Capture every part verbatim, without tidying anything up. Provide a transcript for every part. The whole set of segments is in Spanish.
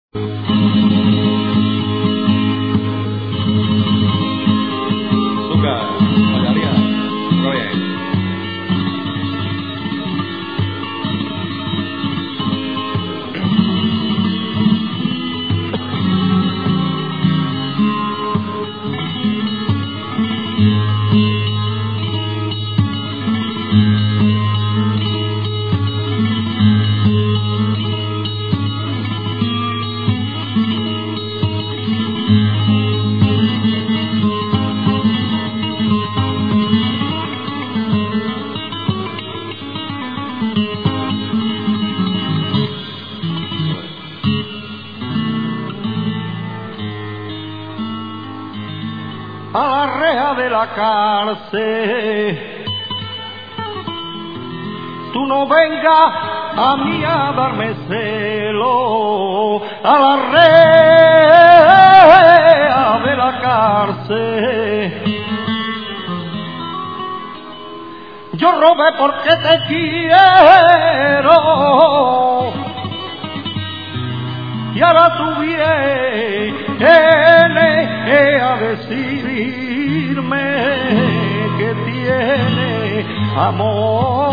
A la reja de la cárcel, tú no vengas a mí a darme celo. A la reja de la cárcel, yo robé porque te quiero, y ahora tú vienes a decirme que tiene amor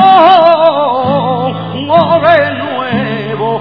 no de nuevo.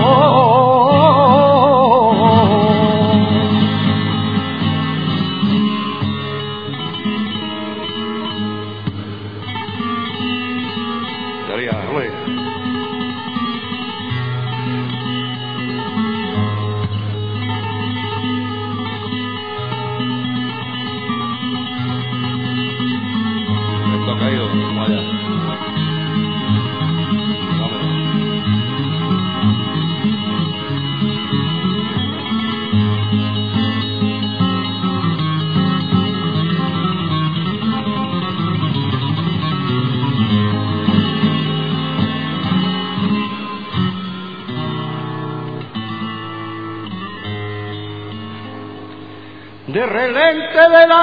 De relente de la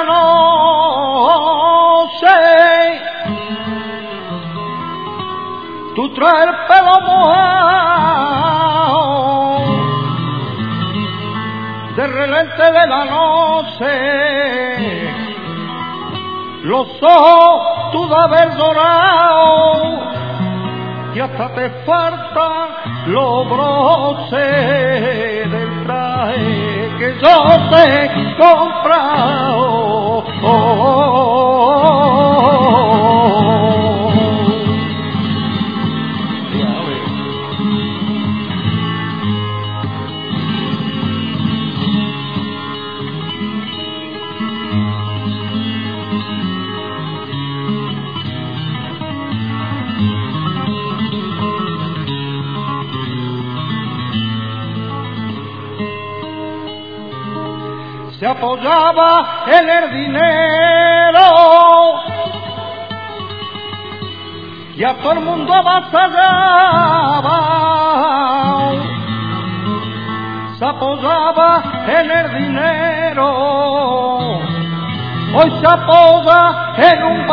noche, tú traes el pelo mojado. De relente de la noche, los ojos tú de haber dorado, y hasta te faltan los broches del traje que yo te he comprado. Oh, oh, oh. Se apoyaba en el dinero y a todo el mundo avasallaba. Se apoyaba en el dinero, hoy se apoya en un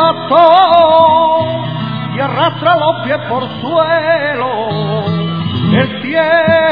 bastón y arrastra los pies por suelo. El tiempo